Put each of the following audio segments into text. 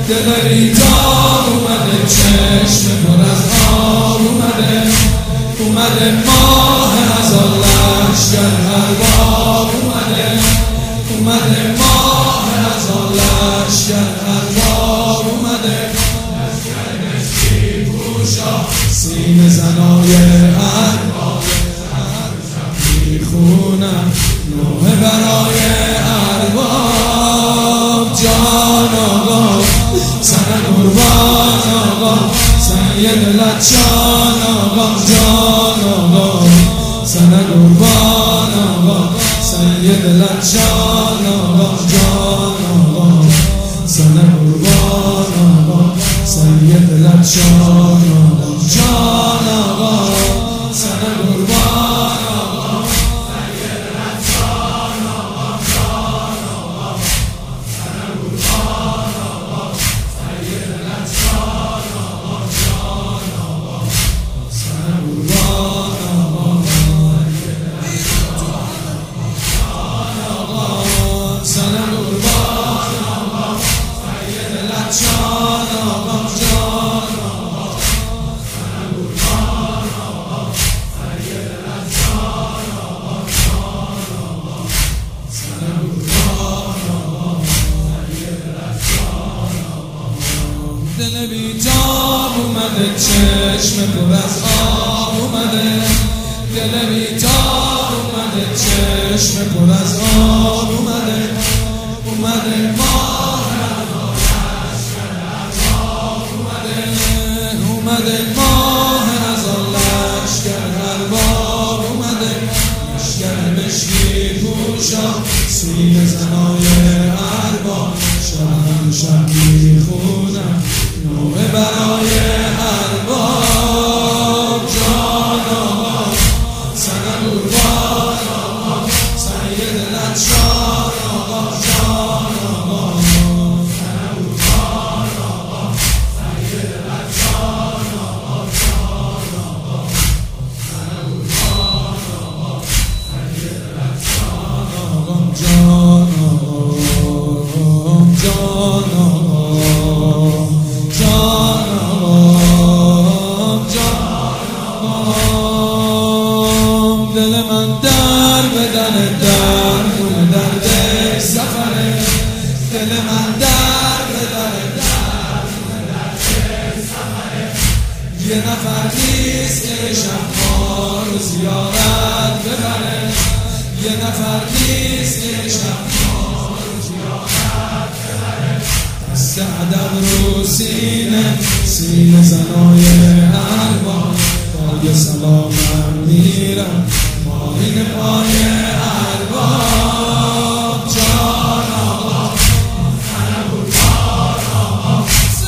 دل بیدار اومده، چشم پر از آب اومده ماه هزار لشکر ارباب اومده ماه هزار لشکر ارباب اومده، لشکر پوشا سینه زنای ارباب میخونم نوحه برای ارباب. جان آقا سر قربان آقا سید لچان آقا، جان آقا سر قربان آقا سید لچان آقا، جان آقا سر قربان آقا سید لچان آقا، جان آقا سر قربان آقا سید لچان آقا، جان آقا سر قربان آقا سید لچان آقا، جان آقا سر قربان آقا سر قربان آقا سید لچان آقا، جان آقا سر قربان آقا سید لچان آقا، جان آقا سر قربان آقا سید لچان آقا. دل بیتاب اومده، چشم پر از آب اومده، دل بیتاب اومده، چشم پر از آب اومده ماه هزار لشکر ارباب اومده ماه هزار لشکر ارباب اومده، لشکر مشکی پوشا سینه زنای ارباب، شب میخونم نوحه برای ارباب. جان آقا سر قربان آقا سید لچان آقا، جان آقا سر قربان آقا سید لچان آقا، جان آقا سر قربان آقا سید لچان آقا، جان آقا جان آقا جان آقا جان آقا. دل من در بدن در خون درد سفره، دل من در بدن در خون درد سفره، یه نفر نیست که شب‌ها رو زیارت ببره، یه نفر نیست که شب‌ها رو زیارت ببره، دست ادب رو سینه زنای ارباب، پای سلامم میرم پایین پای ارباب. جان آقا سر قربان آقا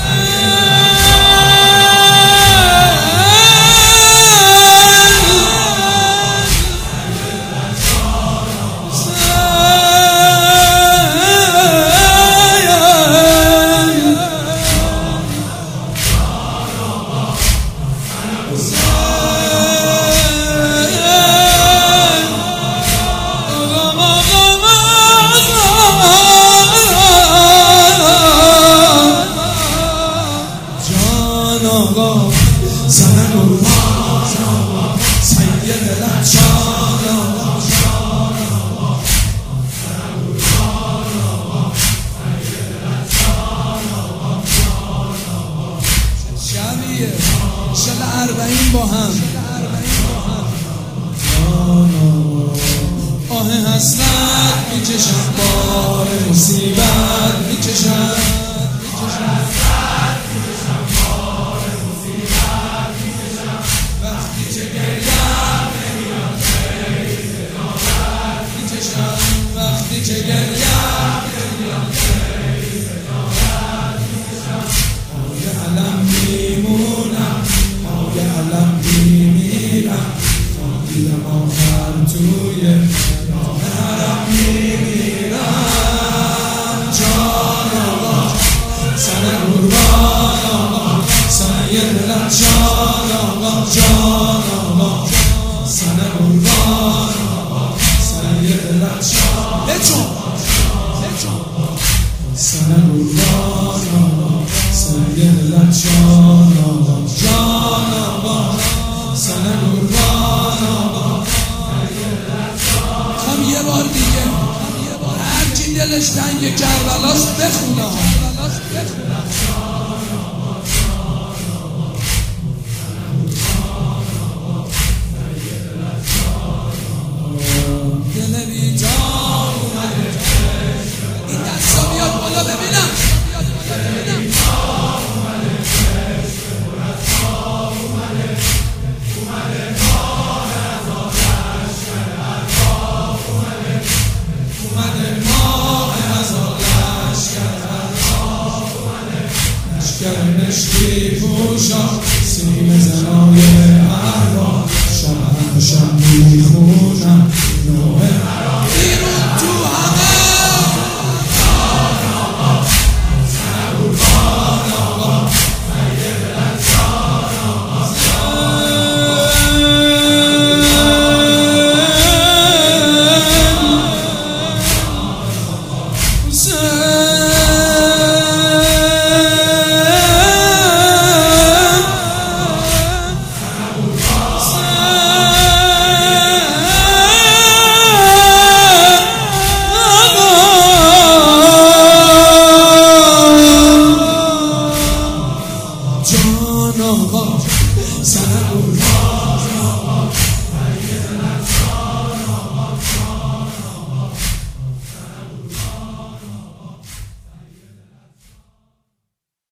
سر قربان آقا سید لچان آقا، جان آقا سر قربان آقا سید لچان آقا، جان آقا. شبیه شل 40 با هم، آه حسرت میکشم بار مصیبت میکشم، وقتی که گریم آی علم میمونم آی علم میمیرم، تا دیدم آخر توی راه حرم میمیرم. جان آقا سر قربان آقا سید لچان آقا، جان آقا سر قربان آقا سید لچان سر قربان آقا. که کربلاست بخونم. دل بیدار اومده، این دستا بیاد بالا ببینم. مشکی پوشا سیم زنای اربا، شب هم شب میخونم نوه